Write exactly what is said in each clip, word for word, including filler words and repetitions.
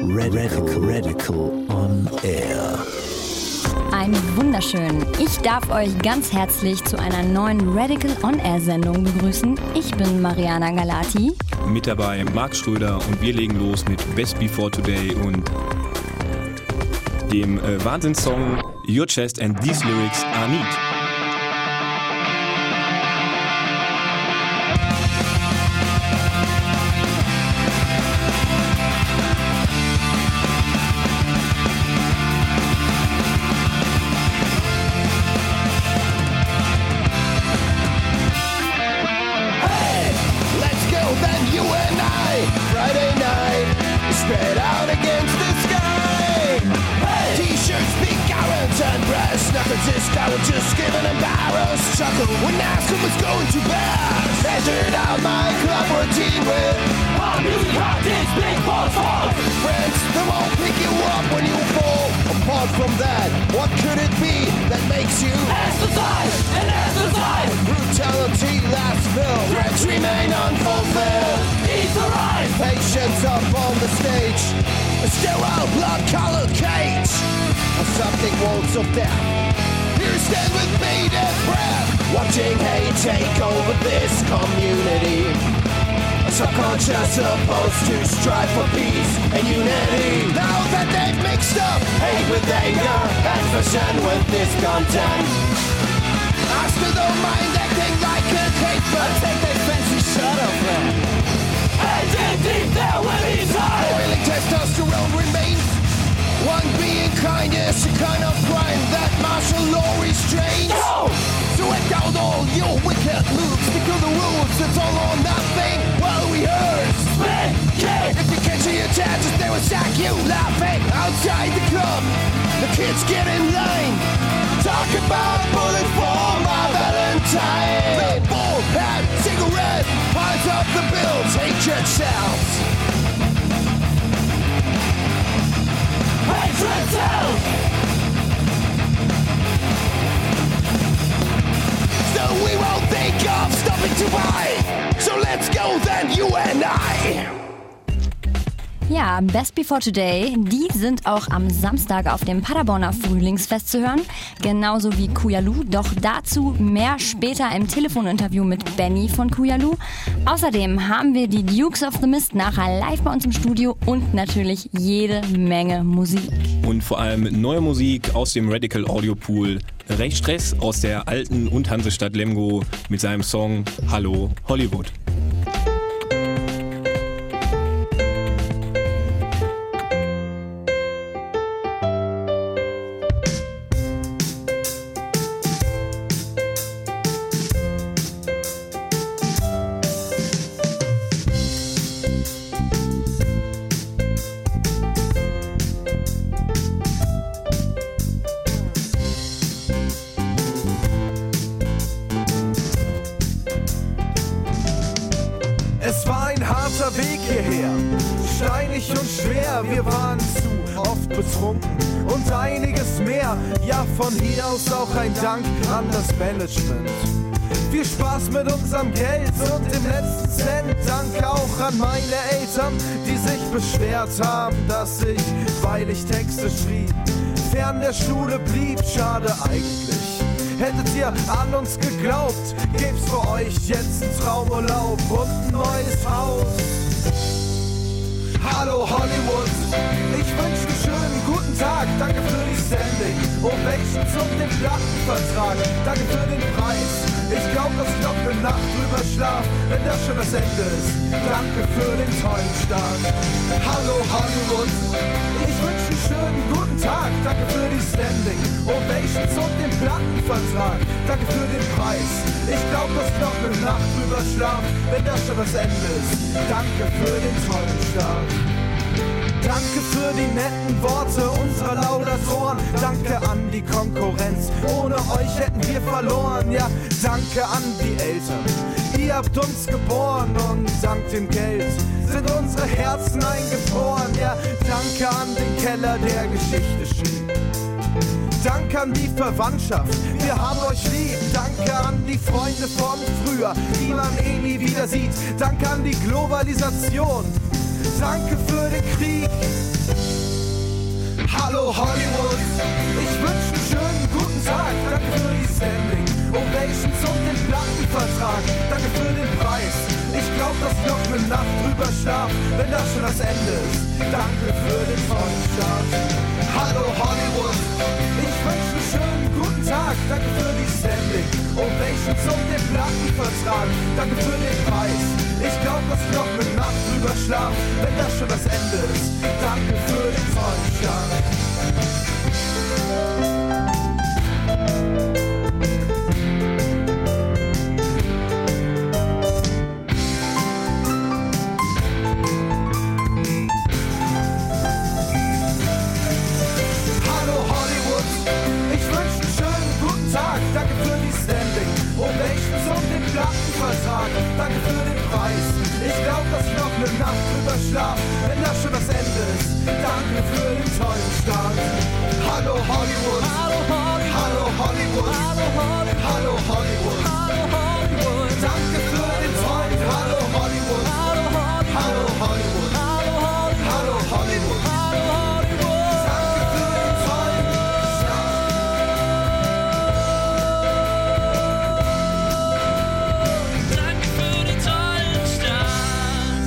Radical, Radical on Air. Einen wunderschönen. Ich darf euch ganz herzlich zu einer neuen Radical on Air Sendung begrüßen. Ich bin Mariana Galati. Mit dabei Marc Schröder und wir legen los mit Best Before Today und dem äh, Wahnsinnssong Your Chest and These Lyrics Are Neat. Just giving embarrassed chuckle when asked who was going to bed. Measured out my club routine with all music context, big balls fall. Friends that won't pick you up when you fall. Apart from that, what could it be that makes you exercise and exercise? Brutality lasts filled, threats remain unfulfilled. Ease the rise, patience up on the stage. A sterile blood-colored cage. Or something walls of death. Stand with bated breath, watching hate take over this community. A subconscious supposed to strive for peace and unity. Now that they've mixed up hate with anger and fashion with this content, I still don't mind acting like a caper. I take that fancy shut up, man. And deep there when he's high. Boiling testosterone remains. One being kind is a kind of crime that martial law restrains. No! So let down all your wicked moves. Stick to the rules, it's all or nothing. While we rehearse, spin, kick. If you catch your chances, they will sack you laughing outside the club. The kids get in line. Talk about bullet for my Valentine. The ball hat, cigarette, piles up the bills, hatred sounds. Hatred sells! So we won't think of stopping to buy. So let's go then, you and I. Ja, Best Before Today, die sind auch am Samstag auf dem Paderborner Frühlingsfest zu hören, genauso wie Kuyalu, doch dazu mehr später im Telefoninterview mit Benny von Kuyalu. Außerdem haben wir die Dukes of the Mist nachher live bei uns im Studio und natürlich jede Menge Musik. Und vor allem neue Musik aus dem Radical Audio Pool. Recht Stress aus der alten und Hansestadt Lemgo mit seinem Song Hallo Hollywood. Weg hierher, steinig und schwer, wir waren zu oft betrunken und einiges mehr. Ja, von hier aus auch ein Dank an das Management. Viel Spaß mit unserem Geld und dem letzten Cent. Danke auch an meine Eltern, die sich beschwert haben, dass ich, weil ich Texte schrieb, fern der Schule blieb. Schade eigentlich. Hättet ihr an uns geglaubt, gäb's für euch jetzt einen Traumurlaub und ein neues Haus. Hallo Hollywood, ich wünsche einen schönen guten Tag. Danke für die Standing Ovations und den Plattenvertrag. Danke für den Preis. Ich glaub, dass ich noch eine Nacht drüber schlaf, wenn das schon das Ende ist. Danke für den tollen Start. Hallo Hollywood, ich wünsche einen schönen guten Tag. Danke für die Standing Ovations und den Plattenvertrag. Danke für den Preis. Ich glaub, dass ich noch eine Nacht drüber schlaf, wenn das schon das Ende ist. Danke für den tollen Start. Danke für die netten Worte unserer Laudatoren. Danke an die Konkurrenz. Ohne euch hätten wir verloren. Ja, danke an die Eltern. Ihr habt uns geboren und dank dem Geld sind unsere Herzen eingefroren. Ja, danke an den Keller, der Geschichte schrieb. Danke an die Verwandtschaft, wir haben euch lieb. Danke an die Freunde von früher, die man eh nie wieder sieht. Danke an die Globalisation. Danke für den Krieg. Hallo Hollywood, ich wünsche einen schönen guten Tag. Danke für die Standing Ovations und den Plattenvertrag. Danke für den Preis. Ich glaub, dass ich noch eine Nacht drüber schlaf, wenn das schon das Ende ist. Danke für den tollen Start. Hallo Hollywood, ich wünsche einen schönen guten Tag. Danke für die Standing Ovations und den Plattenvertrag. Danke für den Preis. Ich glaub, dass ich noch eine Nacht drüber schlaf, wenn das schon das Ende ist. Danke für den tollen Start. Hallo Hollywood, ich wünsche einen schönen guten Tag. Danke für die Standing Ovations und den Plattenvertrag. Danke für den Preis. Ich glaub, dass ich noch eine Nacht drüber schlaf, wenn das schon das Ende ist. Danke für den tollen Start. Hallo Hollywood, hallo Hollywood, hallo Hollywood, hallo Hollywood, hallo Hollywood, hallo Hollywood. Danke für den tollen Hallo Hollywood, hallo Hollywood, hallo Hollywood, hallo Hollywood, hallo Hollywood, hallo Hollywood. Danke für den tollen Danke für den tollen Start.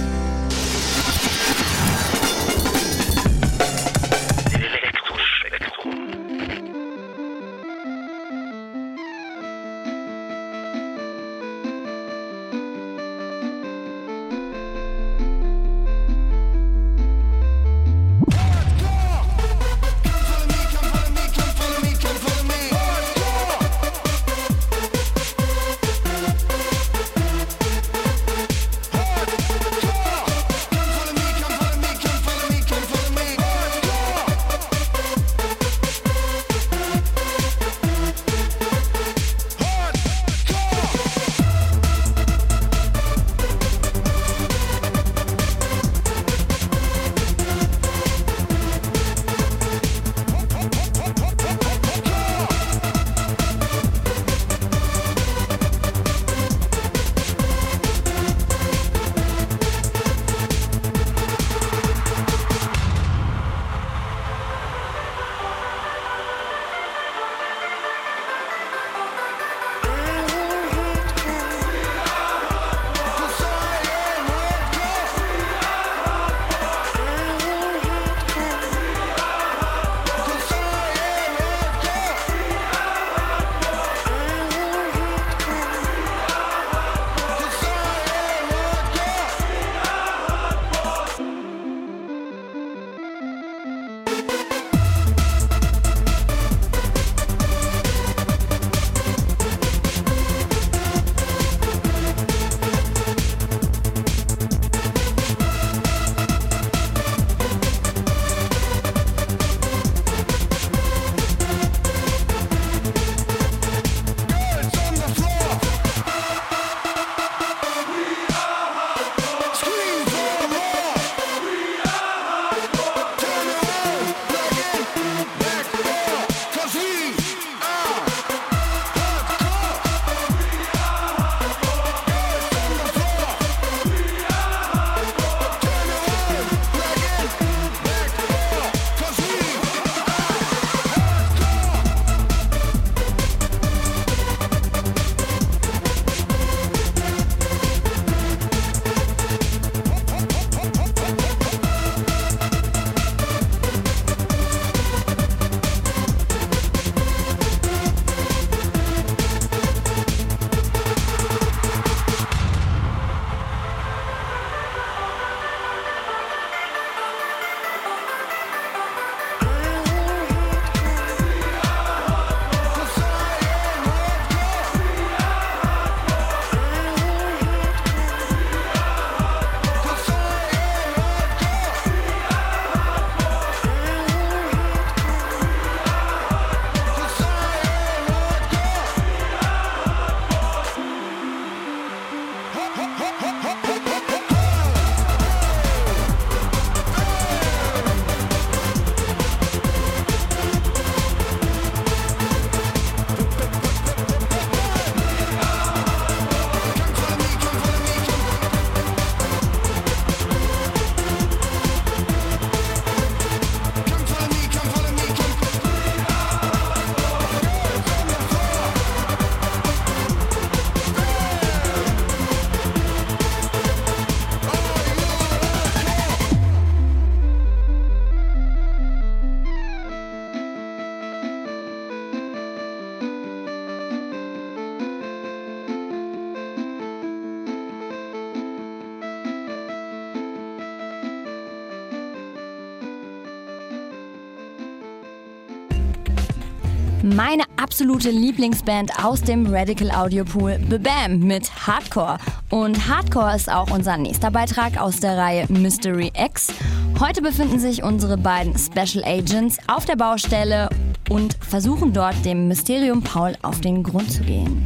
Meine absolute Lieblingsband aus dem Radical Audio Pool, BABAM mit Hardcore. Und Hardcore ist auch unser nächster Beitrag aus der Reihe Mystery X. Heute befinden sich unsere beiden Special Agents auf der Baustelle und versuchen dort dem Mysterium Paul auf den Grund zu gehen.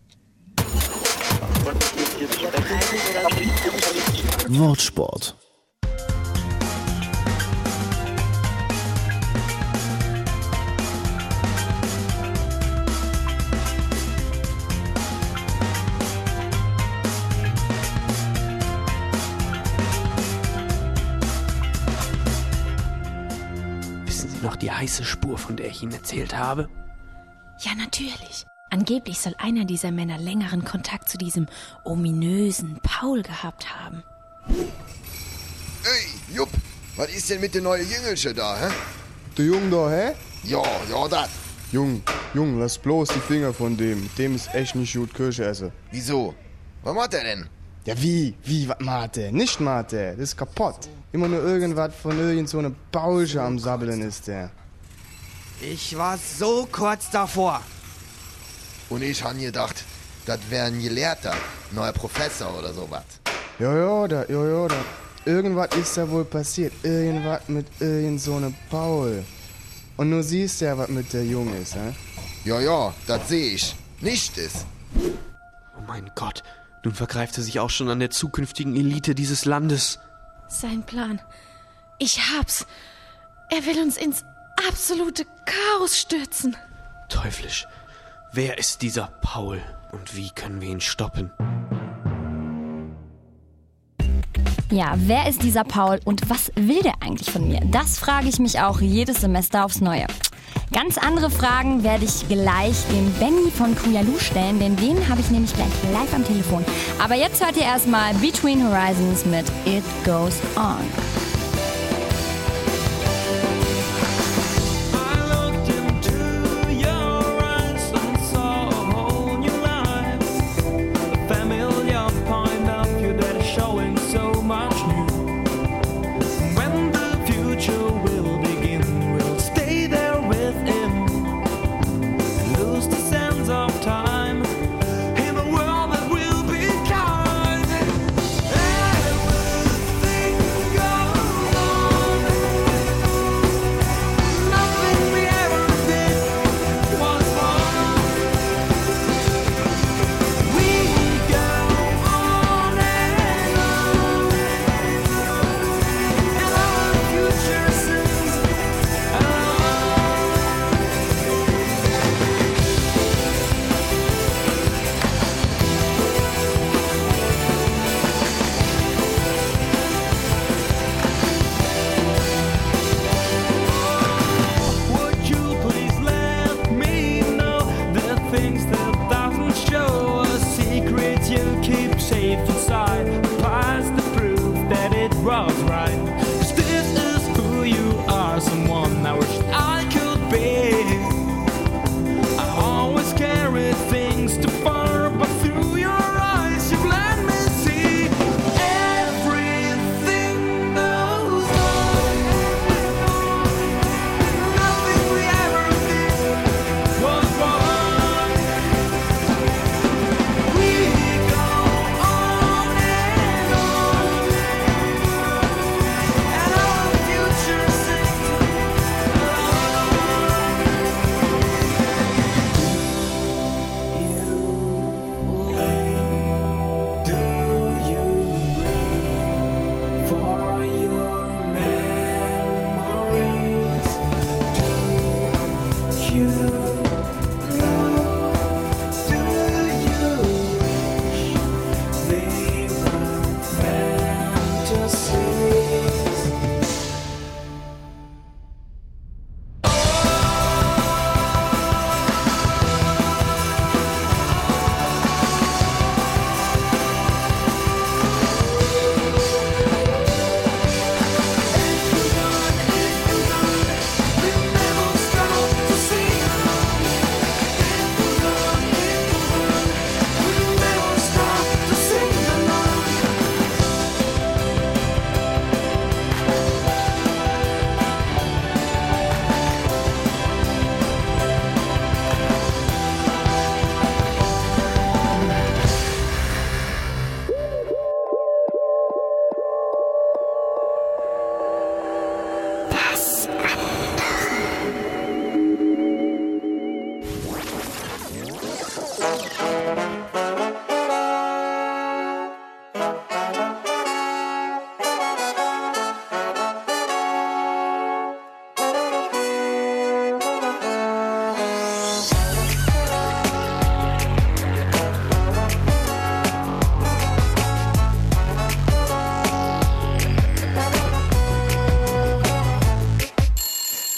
Wortsport. Wissen Sie noch die heiße Spur, von der ich Ihnen erzählt habe? Ja, natürlich. Angeblich soll einer dieser Männer längeren Kontakt zu diesem ominösen Paul gehabt haben. Ey, Jupp, was ist denn mit den neuen Jüngelchen da, hä? Der Jung da, hä? Ja, ja, das. Jung, Jung, lass bloß die Finger von dem. Dem ist echt nicht gut Kirsche essen. Wieso? Was macht er denn? Ja, wie? Wie, was macht der? Nicht macht der, das ist kaputt. Immer nur irgendwas von irgend so einer Bausche am Sabbeln ist der. Ich war so kurz davor. Und ich han gedacht, das wär ein Gelehrter, neuer Professor oder sowas. Ja, ja, da, ja, ja, da. Irgendwas ist da wohl passiert. Irgendwas mit irgend so einem Paul. Und nur siehst du ja, was mit der Jung ist, hä? Ja, ja, das seh ich. Nicht ist. Oh mein Gott, nun vergreift er sich auch schon an der zukünftigen Elite dieses Landes. Sein Plan. Ich hab's. Er will uns ins absolute Chaos stürzen. Teuflisch. Wer ist dieser Paul und wie können wir ihn stoppen? Ja, wer ist dieser Paul und was will der eigentlich von mir? Das frage ich mich auch jedes Semester aufs Neue. Ganz andere Fragen werde ich gleich dem Benny von Kuyalu stellen, denn den habe ich nämlich gleich live am Telefon. Aber jetzt hört ihr erstmal Between Horizons mit It Goes On. Everything goes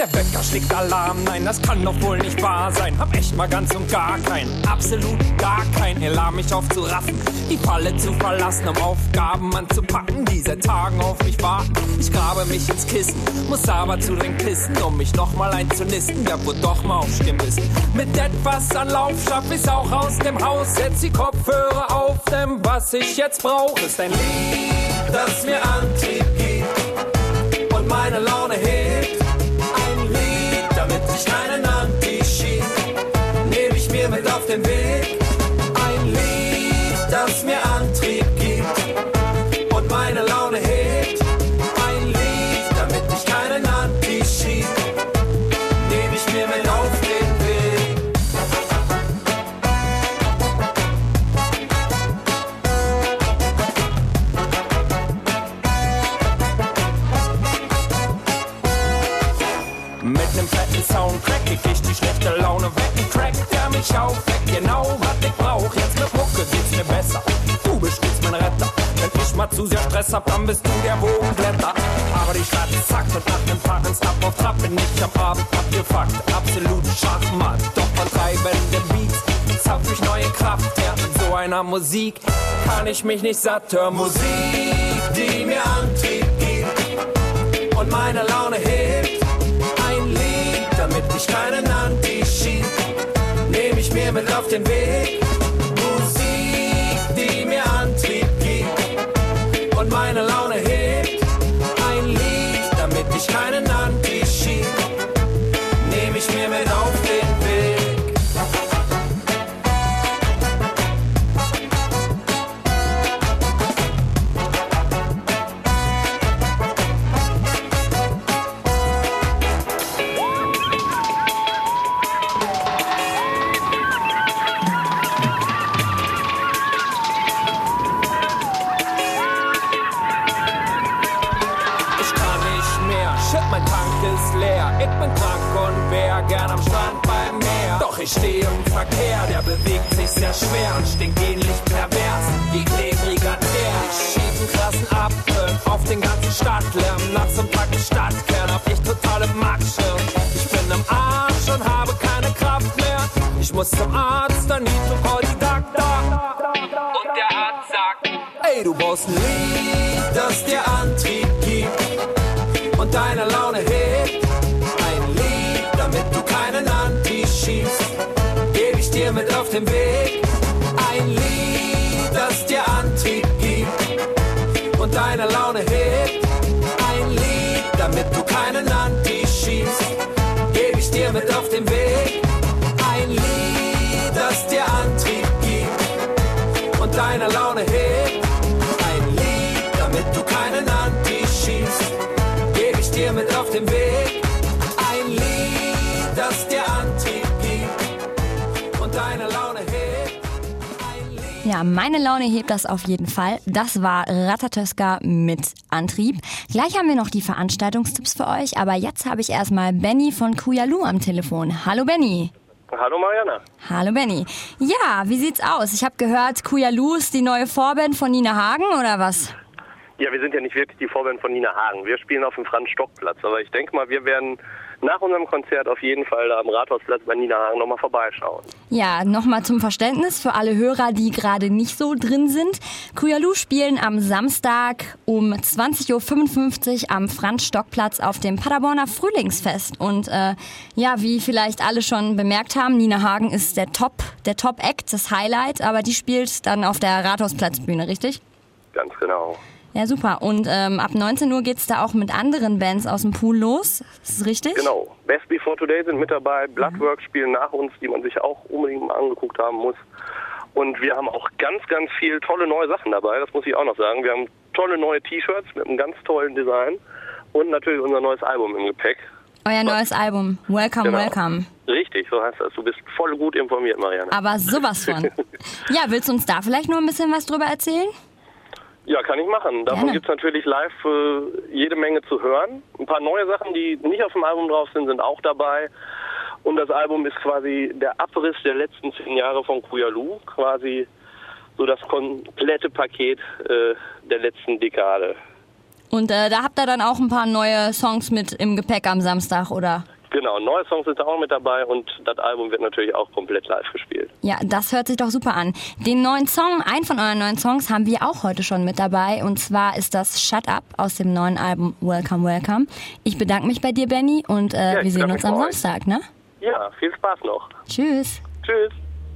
Der Wecker schlägt Alarm, nein, das kann doch wohl nicht wahr sein. Hab echt mal ganz und gar keinen, absolut gar keinen Elan, mich aufzuraffen, die Falle zu verlassen, um Aufgaben anzupacken, die seit Tagen auf mich warten. Ich grabe mich ins Kissen, muss aber zu dringend pissen, um mich nochmal einzunisten, der wohl doch mal aufstehen müssen. Mit etwas Anlauf schaff ich's auch aus dem Haus, setz die Kopfhörer auf, denn was ich jetzt brauch, ist ein Lied, das mir Antrieb gibt und meine Laune hebt. Ein Lied, damit ich keinen Anti-Schieb nehm ich mir mit auf den Weg. Ein Lied, das mir Antrieb gibt und meine Laune hebt. Ein Lied, damit ich keinen Anti-Schieb nehm ich mir mit auf den Weg. Mit nem fetten Soundtrack krieg ich die schlechte Laune weg. Ein Track, der mich aufweckt, genau was ich brauch. Jetzt mit Mucke geht's mir besser, du bist stets mein Retter. Wenn ich mal zu sehr Stress hab, dann bist du der Wogenblätter. Aber die Stadt zackt und nach nem Fahren Stop auf Trab bin ich am Abend abgefuckt. Absolut Schachmatt, doch von treibenden Beats zapf ich neue Kraft her. Mit so einer Musik kann ich mich nicht satt hören. Musik, die mir Antrieb gibt und meine Laune hebt. Ein Lied, damit ich keinen Anti-Schieb nehm ich mir mit auf den Weg. Musik, die mir Antrieb gibt und meine Laune hebt. Ein Lied, damit ich keinen Anti-Schieb nehm ich mir mit auf den Weg. Ich bin krank und wär gern am Strand beim Meer. Doch ich stehe im Verkehr, der bewegt sich sehr schwer und stinkt ähnlich pervers wie klebriger Teer. Ich schieb einen krassen Abfilm auf den ganzen Stadtlärm. Nachts im Packen Stadtkern hab ich totale Markschirm. Ich bin am Arsch und habe keine Kraft mehr. Ich muss zum Arzt, dann need to call die Doctor. Und der Arzt sagt, ey, du brauchst ein Lied, das dir Antrieb gibt und deine Laune hebt. Ein Lied, damit du keinen Anti schiebst, geb ich dir mit auf den Weg. Ein Lied, das dir Antrieb gibt und deine Laune hebt. Ein Lied, damit du keinen Anti schiebst, geb ich dir mit auf den Weg. Ein Lied, das dir Antrieb gibt und deine Laune hebt. Ein Lied, damit du keinen Anti schiebst, geb ich dir mit auf den Weg. Ein Lied, das dir Antrieb gibt und deine Laune hebt. Ja, meine Laune hebt das auf jeden Fall. Das war Ratatöska mit Antrieb. Gleich haben wir noch die Veranstaltungstipps für euch, aber jetzt habe ich erstmal Benny von Kuyalu am Telefon. Hallo Benny. Hallo Mariana. Hallo Benny. Ja, wie sieht's aus? Ich habe gehört, Kuyalu ist die neue Vorband von Nina Hagen, oder was? Ja, wir sind ja nicht wirklich die Vorband von Nina Hagen. Wir spielen auf dem Franz-Stock-Platz. Aber ich denke mal, wir werden nach unserem Konzert auf jeden Fall da am Rathausplatz bei Nina Hagen nochmal vorbeischauen. Ja, nochmal zum Verständnis für alle Hörer, die gerade nicht so drin sind. Kuyalu spielen am Samstag um zwanzig Uhr fünfundfünfzig am Franz-Stock-Platz auf dem Paderborner Frühlingsfest. Und äh, ja, wie vielleicht alle schon bemerkt haben, Nina Hagen ist der Top, der Top-Act, das Highlight. Aber die spielt dann auf der Rathausplatzbühne, richtig? Ganz genau. Ja, super. Und ähm, ab neunzehn Uhr geht's da auch mit anderen Bands aus dem Pool los. Ist das richtig? Genau. Best Before Today sind mit dabei. Bloodwork spielen nach uns, die man sich auch unbedingt mal angeguckt haben muss. Und wir haben auch ganz, ganz viel tolle neue Sachen dabei. Das muss ich auch noch sagen. Wir haben tolle neue T-Shirts mit einem ganz tollen Design. Und natürlich unser neues Album im Gepäck. Euer neues Album. Welcome, genau. Welcome. Richtig, so heißt das. Du bist voll gut informiert, Marianne. Aber sowas von. Ja, willst du uns da vielleicht noch ein bisschen was drüber erzählen? Ja, kann ich machen. Davon gibt es natürlich live äh, jede Menge zu hören. Ein paar neue Sachen, die nicht auf dem Album drauf sind, sind auch dabei. Und das Album ist quasi der Abriss der letzten zehn Jahre von Kuyalu. Quasi so das komplette Paket äh, der letzten Dekade. Und äh, da habt ihr dann auch ein paar neue Songs mit im Gepäck am Samstag, oder? Genau, neue Songs sind da auch mit dabei und das Album wird natürlich auch komplett live gespielt. Ja, das hört sich doch super an. Den neuen Song, einen von euren neuen Songs, haben wir auch heute schon mit dabei. Und zwar ist das Shut Up aus dem neuen Album Welcome, Welcome. Ich bedanke mich bei dir, Benny, und äh, ja, wir sehen uns am Samstag, ne? Ja, viel Spaß noch. Tschüss. Tschüss.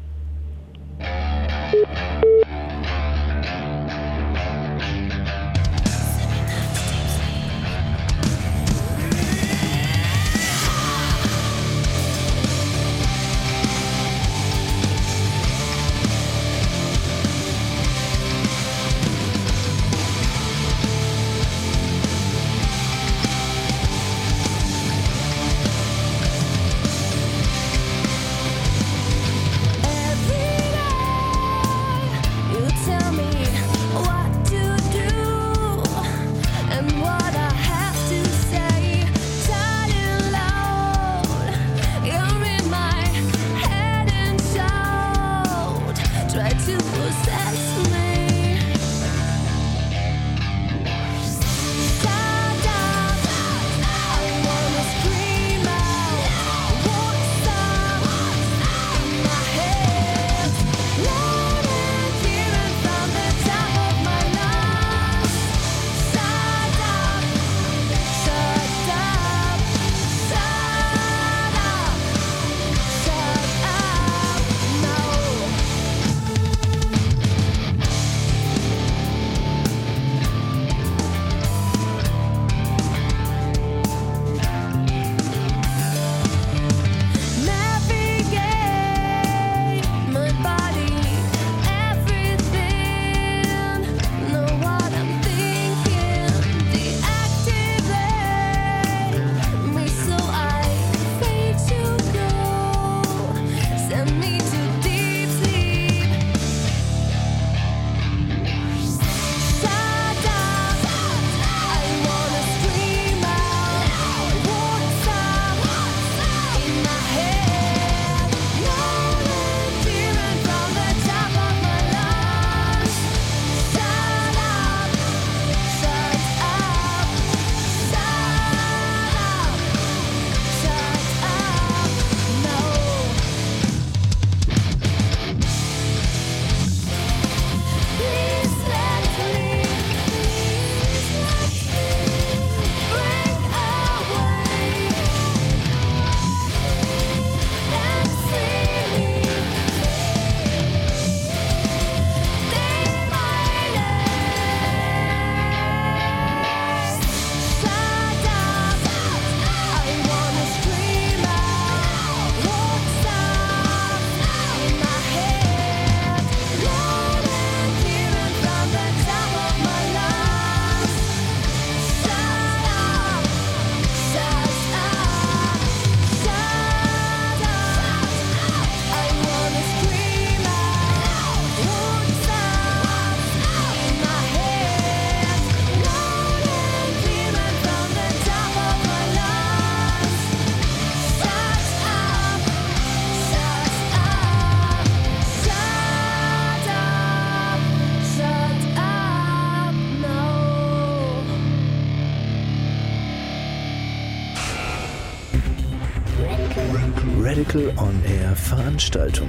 Radical On Air Veranstaltungen.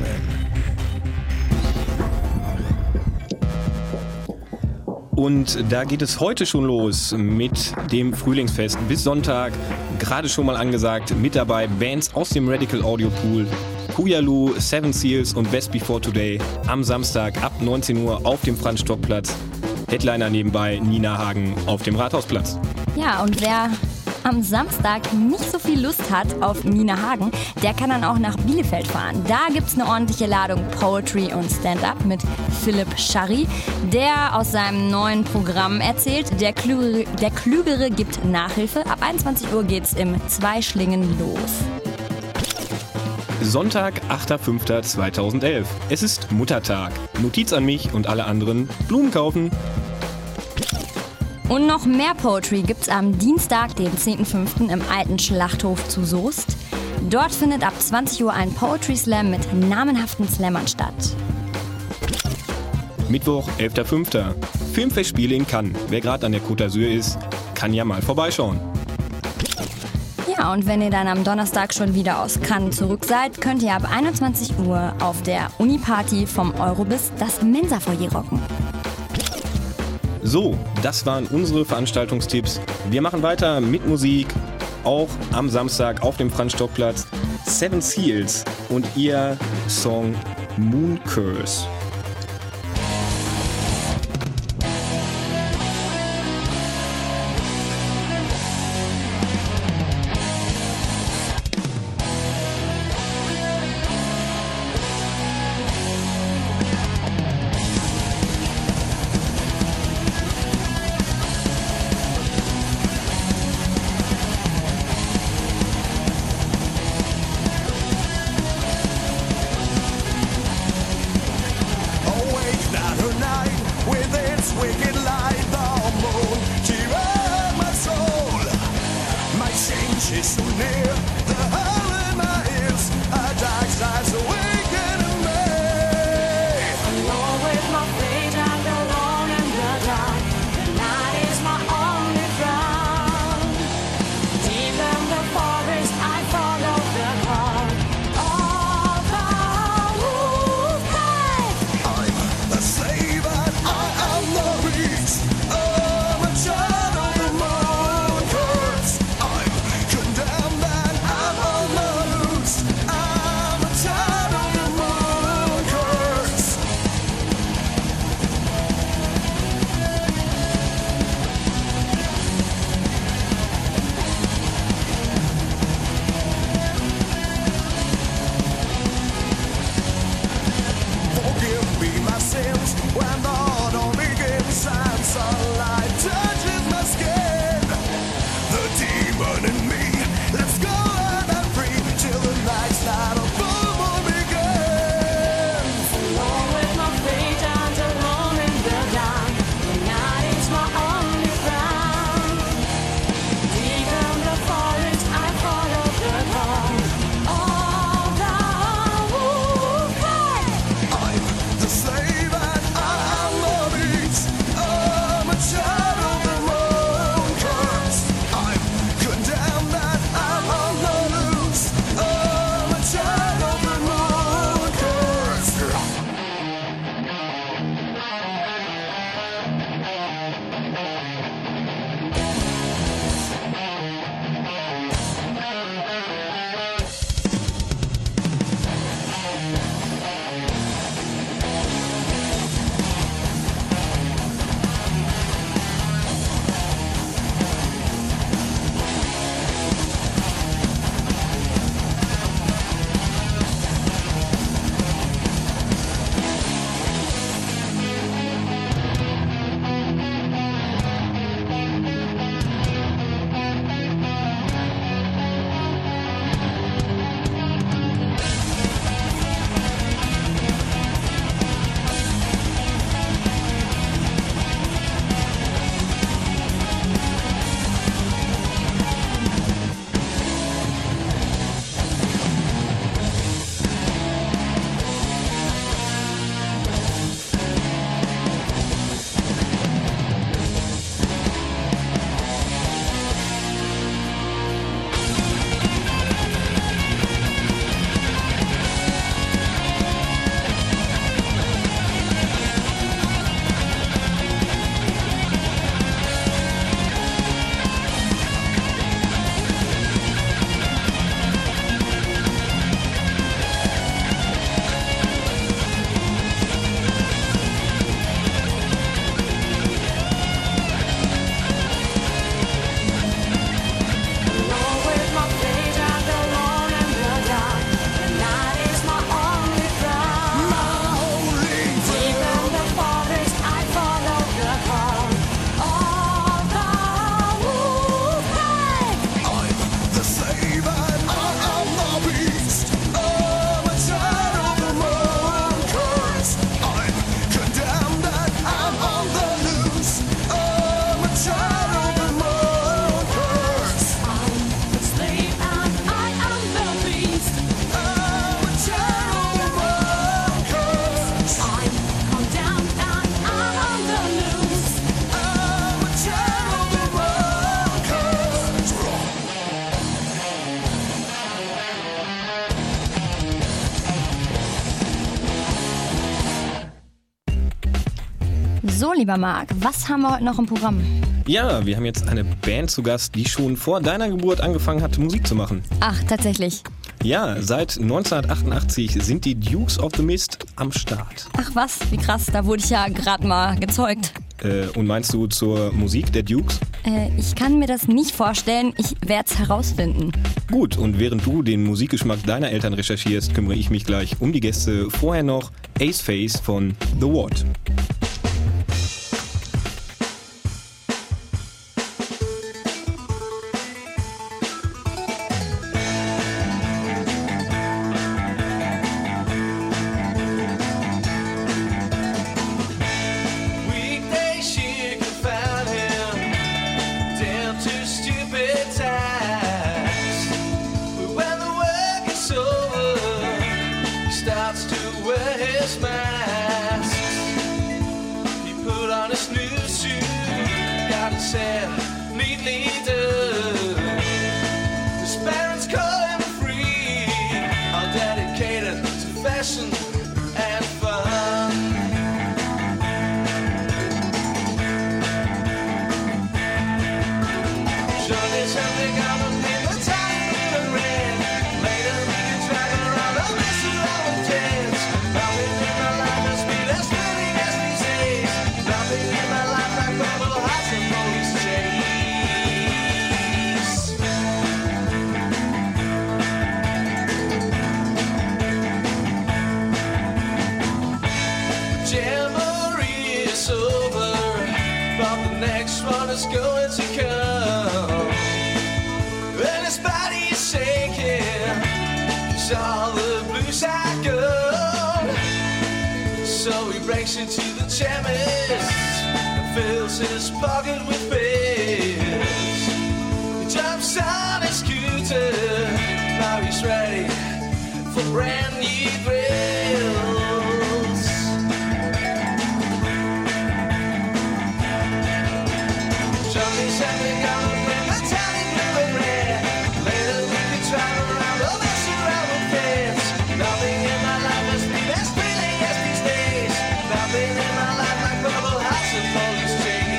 Und da geht es heute schon los mit dem Frühlingsfest bis Sonntag. Gerade schon mal angesagt, mit dabei Bands aus dem Radical Audio Pool, Kuyalu, Seven Seals und Best Before Today am Samstag ab neunzehn Uhr auf dem Franz-Stock-Platz. Headliner nebenbei Nina Hagen auf dem Rathausplatz. Ja, und wer am Samstag nicht so viel Lust hat auf Nina Hagen, der kann dann auch nach Bielefeld fahren. Da gibt's eine ordentliche Ladung Poetry und Stand-Up mit Philipp Scharry, der aus seinem neuen Programm erzählt. Der Klügere, der Klügere gibt Nachhilfe. Ab einundzwanzig Uhr geht's im Zweischlingen los. Sonntag, achter fünfter zweitausendelf. Es ist Muttertag. Notiz an mich und alle anderen: Blumen kaufen. Und noch mehr Poetry gibt's am Dienstag, den zehnten fünften im Alten Schlachthof zu Soest. Dort findet ab zwanzig Uhr ein Poetry Slam mit namenhaften Slammern statt. Mittwoch, elfter fünfter Filmfestspiele in Cannes. Wer gerade an der Côte d'Azur ist, kann ja mal vorbeischauen. Ja, und wenn ihr dann am Donnerstag schon wieder aus Cannes zurück seid, könnt ihr ab einundzwanzig Uhr auf der Uni-Party vom Eurobiz das Mensa-Foyer rocken. So, das waren unsere Veranstaltungstipps. Wir machen weiter mit Musik, auch am Samstag auf dem Franz-Stock-Platz. Seven Seals und ihr Song Moon Curse. I'm condemned lieber Marc, was haben wir heute noch im Programm? Ja, wir haben jetzt eine Band zu Gast, die schon vor deiner Geburt angefangen hat, Musik zu machen. Ach, tatsächlich. Ja, seit neunzehnhundertachtundachtzig sind die Dukes of the Mist am Start. Ach was, wie krass, da wurde ich ja gerade mal gezeugt. Äh, und meinst du zur Musik der Dukes? Äh, ich kann mir das nicht vorstellen, ich werde es herausfinden. Gut, und während du den Musikgeschmack deiner Eltern recherchierst, kümmere ich mich gleich um die Gäste. Vorher noch Ace Face von The What. Into the chemist and fills his pocket with pills. He jumps on his scooter, now he's ready for brand new thrills. Johnny said we're gonna bring metallic blue and red. Later we can travel around, oh mess around with kids. Nothing in my life has been as thrilling as these days. Nothing in my life like bubble hearts and police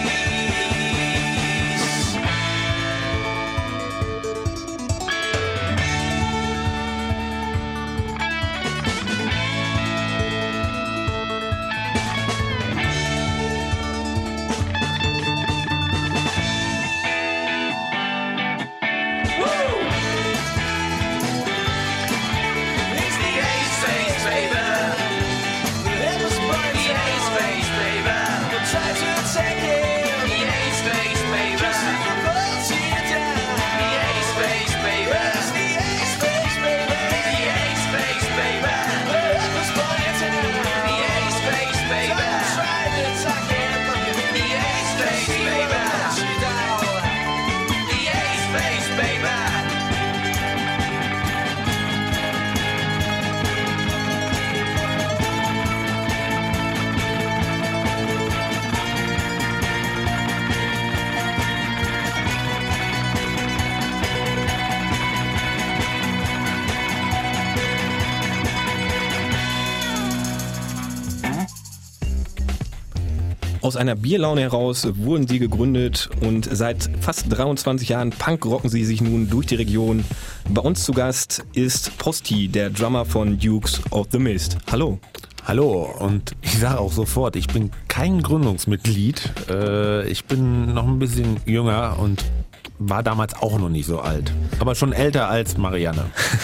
Aus einer Bierlaune heraus wurden sie gegründet und seit fast dreiundzwanzig Jahren Punkrocken sie sich nun durch die Region. Bei uns zu Gast ist Posti, der Drummer von Dukes of the Mist. Hallo. Hallo, und ich sage auch sofort, ich bin kein Gründungsmitglied. Äh, ich bin noch ein bisschen jünger und war damals auch noch nicht so alt. Aber schon älter als Marianne.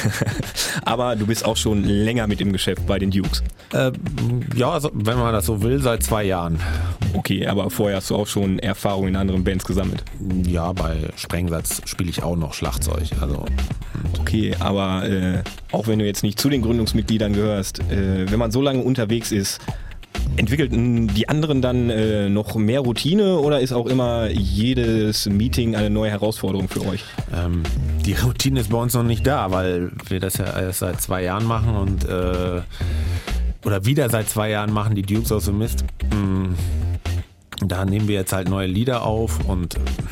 Aber du bist auch schon länger mit im Geschäft bei den Dukes. Äh, ja, also, wenn man das so will, seit zwei Jahren. Okay, aber vorher hast du auch schon Erfahrung in anderen Bands gesammelt. Ja, bei Sprengsatz spiele ich auch noch Schlagzeug. Also. Okay, aber äh, auch wenn du jetzt nicht zu den Gründungsmitgliedern gehörst, äh, wenn man so lange unterwegs ist, entwickelten die anderen dann äh, noch mehr Routine oder ist auch immer jedes Meeting eine neue Herausforderung für euch? Ähm, die Routine ist bei uns noch nicht da, weil wir das ja erst seit zwei Jahren machen und äh, oder wieder seit zwei Jahren machen die Dukes of the Mist. Da nehmen wir jetzt halt neue Lieder auf und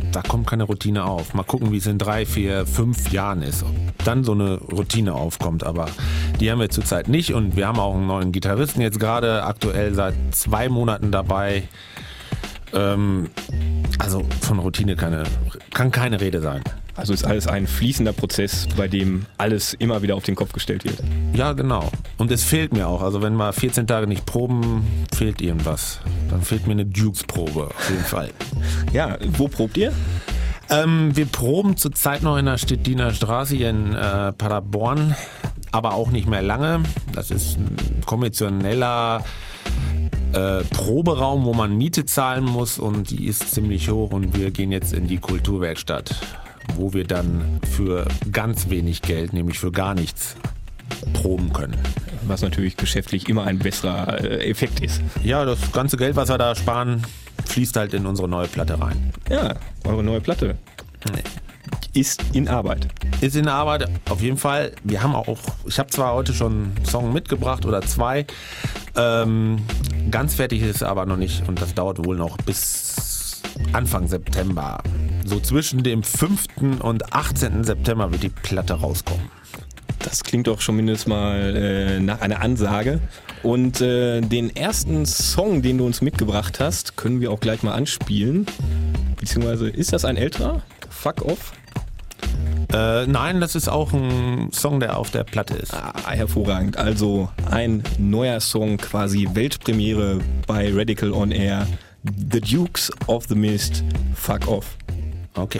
da kommt keine Routine auf. Mal gucken, wie es in drei, vier, fünf Jahren ist. Ob dann so eine Routine aufkommt, aber die haben wir zurzeit nicht und wir haben auch einen neuen Gitarristen jetzt gerade aktuell seit zwei Monaten dabei. Ähm, also von Routine keine, kann keine Rede sein. Also ist alles ein fließender Prozess, bei dem alles immer wieder auf den Kopf gestellt wird. Ja, genau. Und es fehlt mir auch. Also wenn wir vierzehn Tage nicht proben, fehlt irgendwas. Dann fehlt mir eine Dukes-Probe auf jeden Fall. Ja, wo probt ihr? Ähm, wir proben zurzeit noch in der Stettiner Straße hier in äh, Paderborn, aber auch nicht mehr lange. Das ist ein konventioneller Äh, Proberaum, wo man Miete zahlen muss und die ist ziemlich hoch und wir gehen jetzt in die Kulturwerkstatt, wo wir dann für ganz wenig Geld, nämlich für gar nichts, proben können. Was natürlich geschäftlich immer ein besserer äh, Effekt ist. Ja, das ganze Geld, was wir da sparen, fließt halt in unsere neue Platte rein. Ja, eure neue Platte. Nee. Ist in Arbeit. Ist in Arbeit, auf jeden Fall. Wir haben auch, ich habe zwar heute schon einen Song mitgebracht oder zwei, ähm, ganz fertig ist es aber noch nicht und das dauert wohl noch bis Anfang September. So zwischen dem fünften und achtzehnten September wird die Platte rauskommen. Das klingt doch schon mindestens mal äh, nach einer Ansage. Und äh, den ersten Song, den du uns mitgebracht hast, können wir auch gleich mal anspielen. Beziehungsweise, ist das ein älterer? Fuck Off? Äh, nein, das ist auch ein Song, der auf der Platte ist. Ah, hervorragend. Also ein neuer Song, quasi Weltpremiere bei Radical On Air. The Dukes of the Mist, Fuck Off. Okay.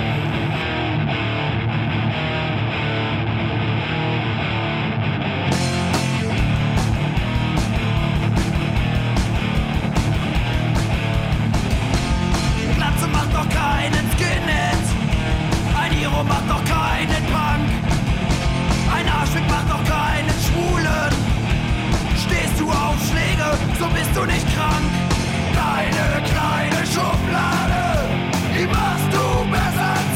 Glatze macht doch keinen Skinhead. Ein Hero macht doch keinen Punk. Ein Arschfick macht doch keinen Schwulen. Stehst du auf Schläge, so bist du nicht krank. Deine kleine Schublade, die machst du besser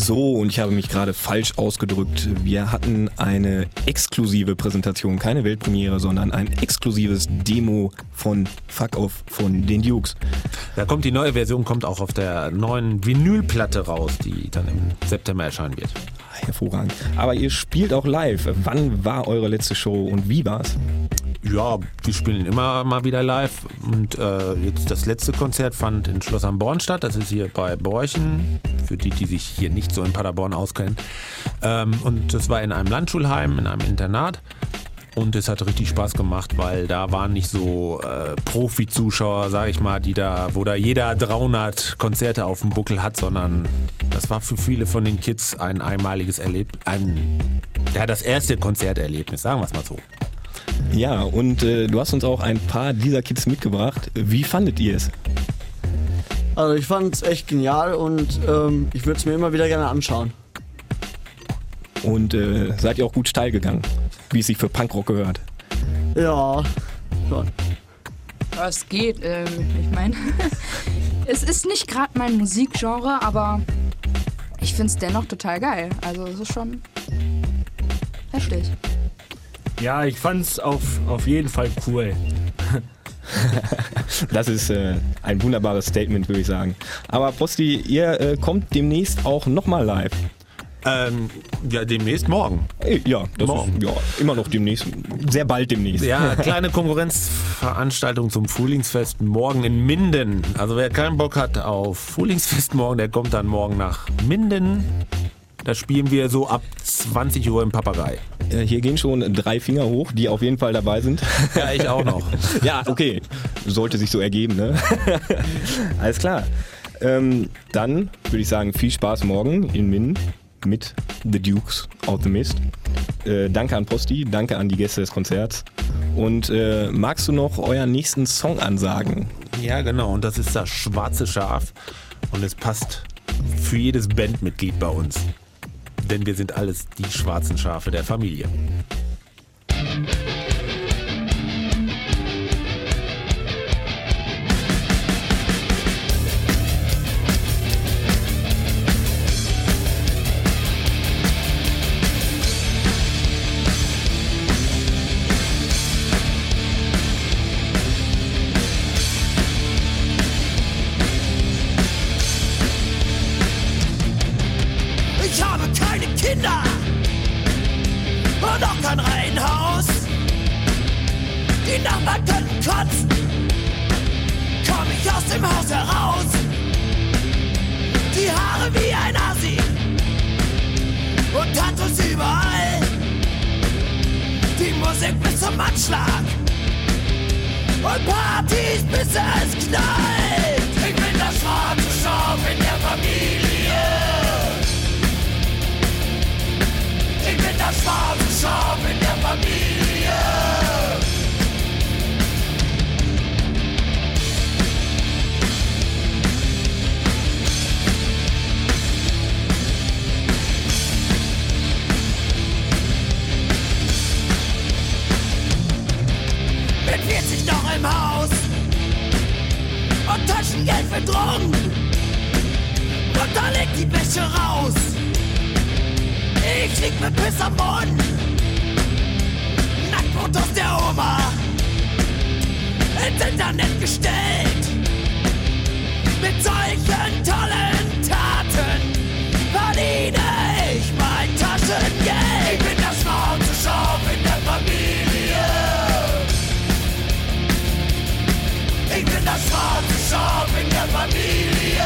So, und ich habe mich gerade falsch ausgedrückt. Wir hatten eine exklusive Präsentation, keine Weltpremiere, sondern ein exklusives Demo von Fuck Off von den Dukes. Da kommt die neue Version, kommt auch auf der neuen Vinylplatte raus, die dann im September erscheinen wird. Hervorragend. Aber ihr spielt auch live. Wann war eure letzte Show und wie war's? Ja, wir spielen immer mal wieder live und äh, jetzt das letzte Konzert fand in Schloss am Born statt. Das ist hier bei Borchen, für die, die sich hier nicht so in Paderborn auskennen. Ähm, und das war in einem Landschulheim, in einem Internat. Und es hat richtig Spaß gemacht, weil da waren nicht so äh, Profi-Zuschauer, sag ich mal, die da, wo da jeder dreihundert Konzerte auf dem Buckel hat, sondern das war für viele von den Kids ein einmaliges Erlebnis, ein, ja, das erste Konzerterlebnis, sagen wir es mal so. Ja, und äh, du hast uns auch ein paar dieser Kids mitgebracht. Wie fandet ihr es? Also ich fand es echt genial und ähm, ich würde es mir immer wieder gerne anschauen. Und äh, seid ihr auch gut steil gegangen, wie es sich für Punkrock gehört? Ja, schon. Ja, es geht. Ähm, ich meine, es ist nicht gerade mein Musikgenre, aber ich finde es dennoch total geil. Also es ist schon heftig. Ja, ich fand's auf, auf jeden Fall cool. Das ist äh, ein wunderbares Statement, würde ich sagen. Aber Posti, ihr äh, kommt demnächst auch nochmal live. Ähm, ja, demnächst morgen. Ja, das morgen. ist ja, immer noch demnächst. Sehr bald demnächst. Ja, kleine Konkurrenzveranstaltung zum Frühlingsfest morgen in Minden. Also wer keinen Bock hat auf Frühlingsfest morgen, der kommt dann morgen nach Minden. Da spielen wir so ab zwanzig Uhr im Papagei. Hier gehen schon drei Finger hoch, die auf jeden Fall dabei sind. Ja, ich auch noch. Ja, okay. Sollte sich so ergeben, ne? Alles klar. Ähm, dann würde ich sagen, viel Spaß morgen in Minden mit The Dukes of the Mist. Äh, danke an Posti, danke an die Gäste des Konzerts. Und äh, magst du noch euren nächsten Song ansagen? Ja, genau. Und das ist das Schwarze Schaf. Und es passt für jedes Bandmitglied bei uns. Denn wir sind alles die schwarzen Schafe der Familie. Ich habe keine Kinder und auch kein Reihenhaus. Die Nachbarn könnten kotzen, komm ich aus dem Haus heraus. Die Haare wie ein Asi und Tattoos überall. Die Musik bis zum Anschlag und Partys bis es knallt. Ich bin das schwarze Schaf in der Familie. Ich bin das schwarze Schaf in der Familie. Mit vierzig noch im Haus und Taschengeld für Drogen. Und da legt die Wäsche raus. Ich lieg mit Piss am Boden, Nacktfotos der Oma ins Internet gestellt. Mit solchen tollen Taten verdiene ich mein Taschengeld. Ich bin das schwarze Schaf in der Familie. Ich bin das schwarze Schaf in der Familie.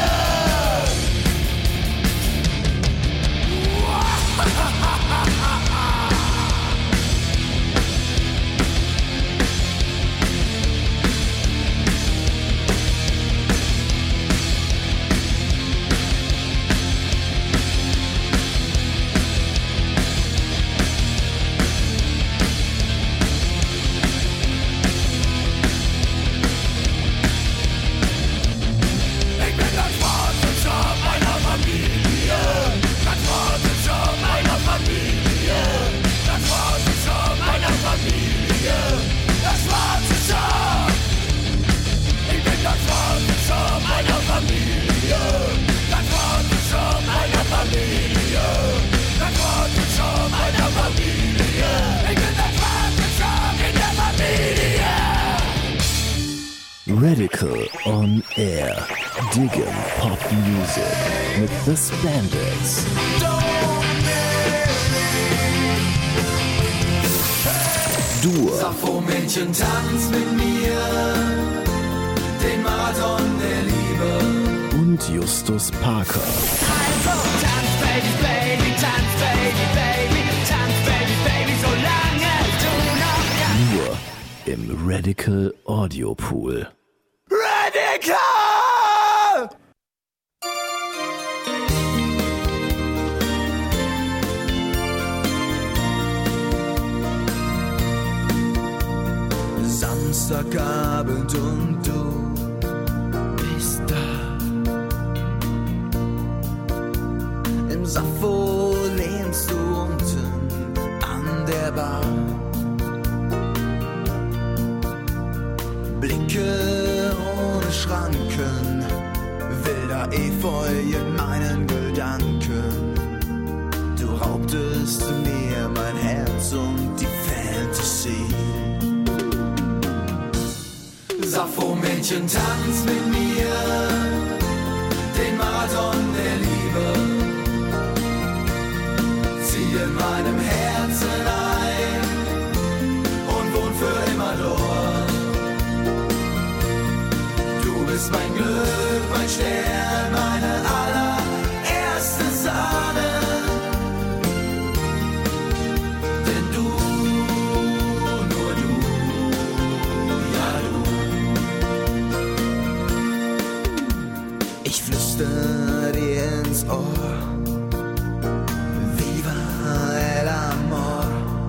Radical on Air. Digging Pop Music mit The Spandex. Dur. Sappho-Mädchen, tanz mit mir den Marathon der Liebe. Und Justus Parker. Also tanz, Baby, Baby, tanz, Baby, Baby, tanz, Baby, Baby, solange du noch kannst. Nur im Radical Audio Pool. Radical! Samstagabend und du bist da. Im Sappho lehnst du unten an der Bar. Blicke ohne Schranken, wilder Efeu in meinen Gedanken. Du raubtest mir mein Herz und die Fantasie. Sappho-Mädchen, tanz mit mir den Marathon der Liebe. Zieh in meinem Herzen ein und wohn für immer dort. Du bist mein Glück, mein Stern, meine allererste Sahne. Denn du, nur du, ja du. Ich flüster dir ins Ohr, viva el amor.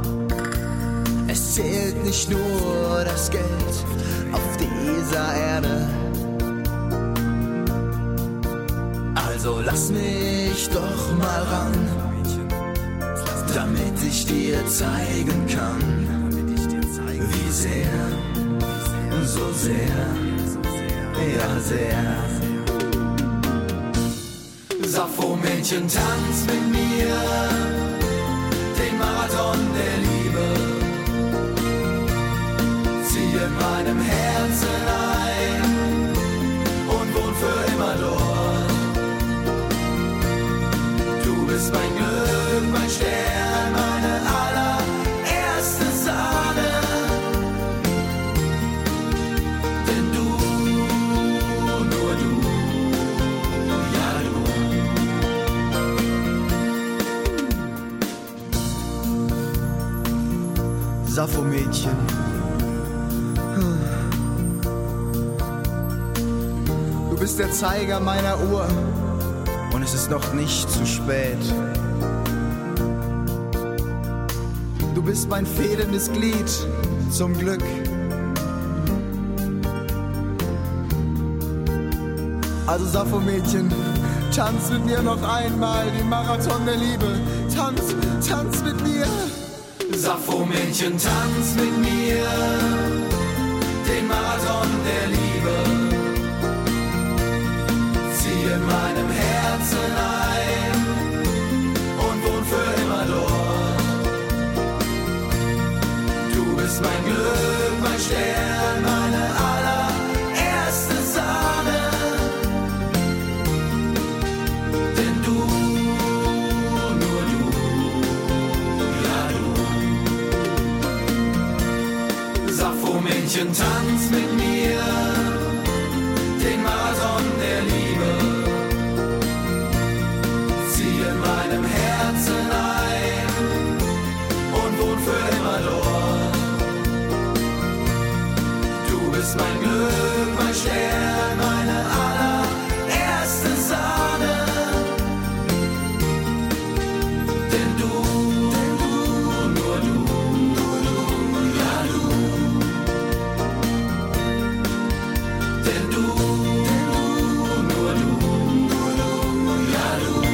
Es zählt nicht nur das Geld auf dieser Erde. Also lass mich doch mal ran, damit ich dir zeigen kann, wie sehr, so sehr, ja sehr. Sappho-Mädchen, tanz mit mir den Marathon der Liebe. Zieh in meinem Herzen ein und wohn für immer dort. Du bist mein Glück, mein Stern, meine allererste Sahne. Denn du, nur du, ja du. Sappho-Mädchen. Du bist der Zeiger meiner Uhr und es ist noch nicht zu spät. Du bist mein fehlendes Glied zum Glück. Also Sappho-Mädchen, tanz mit mir noch einmal den Marathon der Liebe. Tanz, tanz mit mir. Sappho-Mädchen, tanz mit mir den Marathon der Liebe. Zieh in meinem Herzen ein und wohn für immer dort. Du bist mein Glück, mein Stern, meine allererste Sahne. Denn du, nur du, ja du. Sappho-Mädchen, tanz mit mir den Marathon der Liebe. Zieh in meinem Herzen ein und wohn für immer dort. Du bist mein Glück, mein Stern, meine allererste Sahne. Denn du, denn du, nur du, nur du, ja du. Denn du, denn du, nur du, nur du, ja du.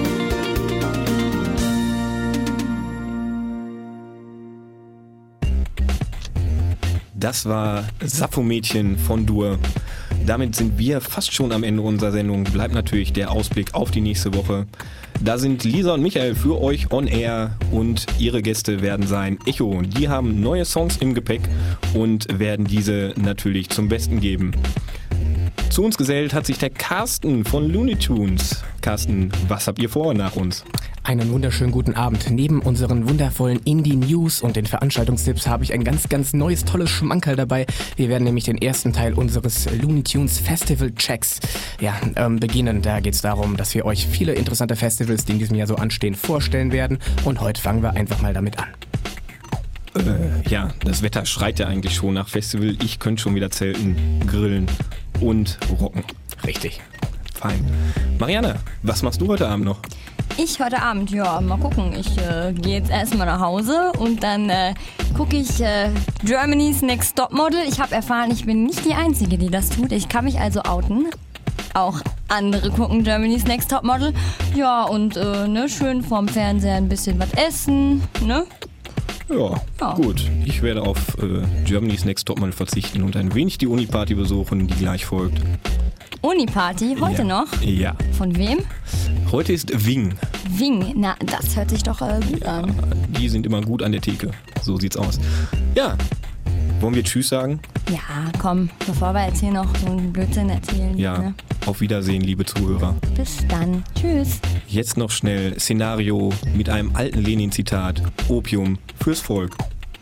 Das war Sappho-Mädchen von Dur. Damit sind wir fast schon am Ende unserer Sendung. Bleibt natürlich der Ausblick auf die nächste Woche. Da sind Lisa und Michael für euch on air und ihre Gäste werden sein Echo. Die haben neue Songs im Gepäck und werden diese natürlich zum Besten geben. Zu uns gesellt hat sich der Carsten von Looney Tunes. Carsten, was habt ihr vor nach uns? Einen wunderschönen guten Abend. Neben unseren wundervollen Indie-News und den Veranstaltungstipps habe ich ein ganz, ganz neues, tolles Schmankerl dabei. Wir werden nämlich den ersten Teil unseres Looney Tunes Festival-Checks ja, ähm, beginnen. Da geht es darum, dass wir euch viele interessante Festivals, die in diesem Jahr so anstehen, vorstellen werden. Und heute fangen wir einfach mal damit an. Äh, ja, das Wetter schreit ja eigentlich schon nach Festival. Ich könnte schon wieder zelten, grillen und rocken. Richtig. Fein. Marianne, was machst du heute Abend noch? Ich heute Abend, ja, mal gucken. Ich äh, gehe jetzt erstmal nach Hause und dann äh, gucke ich äh, Germany's Next Topmodel. Ich habe erfahren, ich bin nicht die Einzige, die das tut. Ich kann mich also outen. Auch andere gucken Germany's Next Topmodel. Ja, und äh, ne, schön vorm Fernseher ein bisschen was essen, ne? Ja, ja, gut. Ich werde auf äh, Germany's Next Topmodel verzichten und ein wenig die Uni-Party besuchen, die gleich folgt. Uni-Party, heute ja. noch? Ja. Von wem? Heute ist Wing. Wing, na, das hört sich doch äh, gut ja, an. Die sind immer gut an der Theke. So sieht's aus. Ja, wollen wir Tschüss sagen? Ja, komm, bevor wir jetzt hier noch so einen Blödsinn erzählen. Ja, ne? Auf Wiedersehen, liebe Zuhörer. Bis dann. Tschüss. Jetzt noch schnell Szenario mit einem alten Lenin-Zitat. Opium fürs Volk.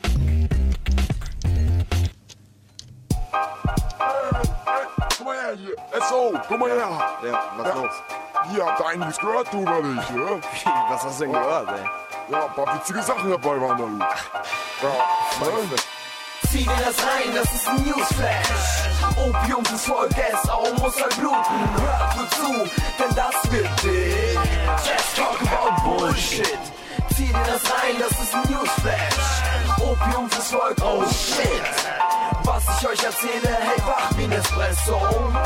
S O, komm mal her. Ja, was ja. los? Ihr habt da einiges gehört, du oder nicht, ja? Wie, was hast du denn gehört, ey? Ja, ein paar witzige Sachen dabei waren da, du. Ja, ne? Zieh dir das rein, das ist ein Newsflash. Opium fürs Volk, S O muss halt bluten. Hört gut zu, denn das wird dick. Just talk about Bullshit. Zieh dir das rein, das ist ein Newsflash. Opium fürs Volk, oh shit. Was ich euch erzähle, hey, wach wie Nespresso.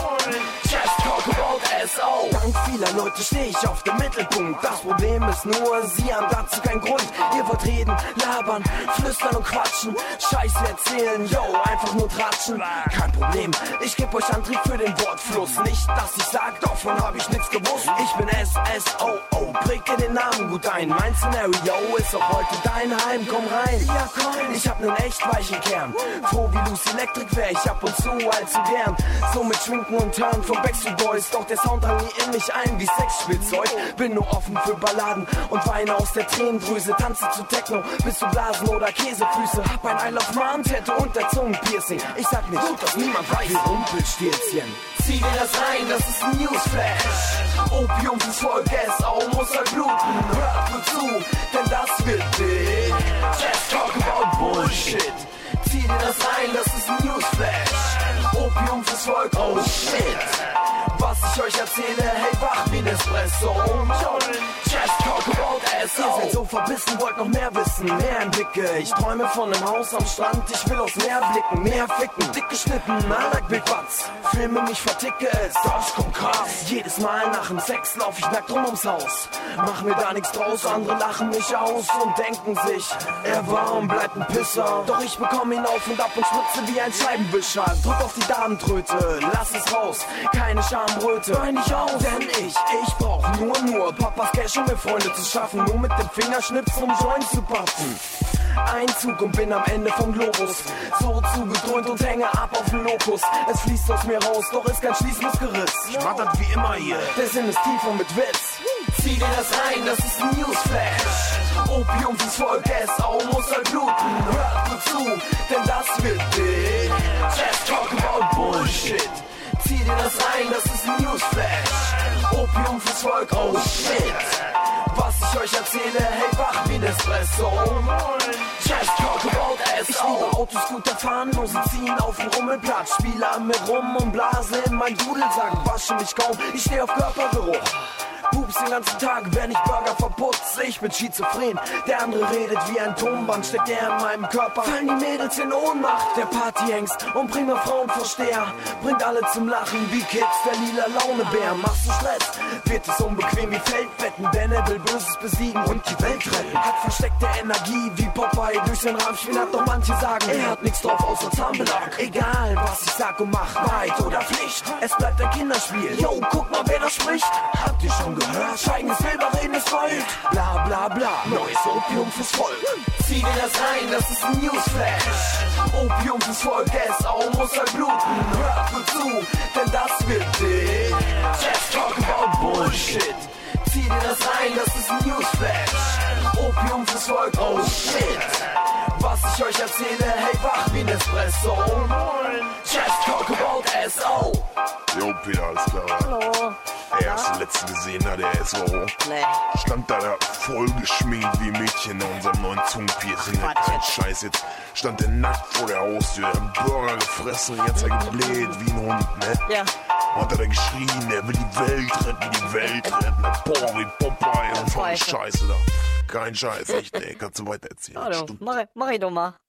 Just talk about S O. Dank vieler Leute stehe ich auf dem Mittelpunkt. Das Problem ist nur, sie haben dazu keinen Grund. Ihr wollt reden, labern, flüstern und quatschen. Scheiße erzählen, yo, einfach nur tratschen. Kein Problem, ich geb euch Antrieb für den Wortfluss. Nicht, dass ich sag, davon hab ich nichts gewusst. Ich bin S S O O, präg dir den Namen gut ein. Mein Szenario ist auch heute dein Heim, komm rein. Ja, komm, ich hab nen echt weichen Kern. Froh wie Lucy Electric wär ich ab und zu allzu gern. So mit Schminken und Turn von Backstreet Boys. Doch der Sound drang nie in mich ein wie Sexspielzeug. Bin nur offen für Balladen und weine aus der Tränendrüse. Tanze zu Techno, bis zu Blasen oder Käsefüße. Hab ein I Love Mom Tattoo und der Zungenpiercing. Ich sag nicht, gut, dass niemand weiß, wie Rumpelstilzchen. Zieh dir das rein, das ist ein Newsflash. Opium fürs Volk, S O muss halt bluten. Hört gut zu, denn das wird dick. Just talk about Bullshit. Zieh dir das rein, das ist ein Newsflash. Opium fürs Volk, oh shit. Was ich euch erzähle, hey, wach wie Nespresso. Just talk about S O. Ihr seid so verbissen, wollt noch mehr wissen, mehr Einblicke. Ich träume von einem Haus am Strand, ich will aufs Meer blicken, mehr ficken, dick geschnitten, I like big butts. Filme mich, verticke es, das kommt krass. Jedes Mal nach dem Sex lauf ich nackt rum ums Haus. Mach mir da nichts draus, andere lachen mich aus und denken sich, er war und bleibt ein Pisser. Doch ich bekomme ihn auf und ab und spritze wie ein Scheibenwischer. Drück auf die Darmtröte, lass es raus, keine Schamröte. Hör nicht auf, denn ich, ich brauch nur, nur Papas Cash, um mir Freunde zu schaffen. Nur mit dem Fingerschnipsen, um Joint zu puffen. Einzug und bin am Ende vom Globus. So zugedröhnt und hänge ab auf den Lokus. Es fließt aus mir raus, doch ist kein Schließmuskelriss. Schmattert wie immer hier, der Sinn ist tief und mit Witz. Zieh dir das rein, das ist ein Newsflash. Opium fürs Volk, S O muss halt bluten. Hört gut zu, denn das wird dick. Just talk about Bullshit. Zieh dir das rein, das ist ein Newsflash. Opium fürs Volk, oh shit. Was ich euch erzähle, hey, wach wie Nespresso. Just talk about S O. Ich liebe Autoscooter fahren, nur sie ziehen auf dem Rummelplatz. Spiele an mir rum und blase in mein Dudelsack. Wasche mich kaum, ich steh auf Körpergeruch. Pups den ganzen Tag, wenn ich Burger verputze. Ich bin schizophren, der andere redet wie ein Tonband. Steckt er in meinem Körper, fallen die Mädels in Ohnmacht. Der Partyhengst und prima Frauenversteher bringt alle zum Lachen wie Kids, der lila Launebär. Machst du Stress, wird es unbequem wie Feldbetten. Denn er will Böses besiegen und die Welt retten. Hat versteckte Energie wie Popeye durch sein Rahmspiel. Hat doch manche sagen, er hat nichts drauf außer Zahnbelag. Egal was ich sag und mach, Wahrheit oder Pflicht, es bleibt ein Kinderspiel. Yo, guck mal wer da spricht. Habt ihr schon gehört, schweigendes silbernes Gold. Bla bla bla, neues Opium fürs Volk. Zieh dir das rein, das ist ein Newsflash. Opium fürs Volk, S O muss halt bluten. Hört gut zu, denn das wird dick. Just talk about Bullshit. Zieh dir das rein, das ist ein Newsflash. Opium fürs Volk, oh shit. Was ich euch erzähle, hey, wach wie ein Espresso. Just talk about S O. Jo, Peter, alles klar. Hallo. Ey, hast du letzten gesehen, da der S O? Nee. Stand da, da voll geschminkt wie Mädchen in unserem neuen Zungenpiercing. Kein Scheiß, jetzt stand der nackt vor der Haustür, der hat einen Burger gefressen und jetzt hat er gebläht wie ein Hund, ne? Ja. Und hat er da geschrien, er will die Welt retten, die Welt retten. Boah, wie Popeye und so eine Scheiße da. Kein Scheiß, echt, ey, kannst du weiter erzählen. Hallo, mach, mach ich doch mal.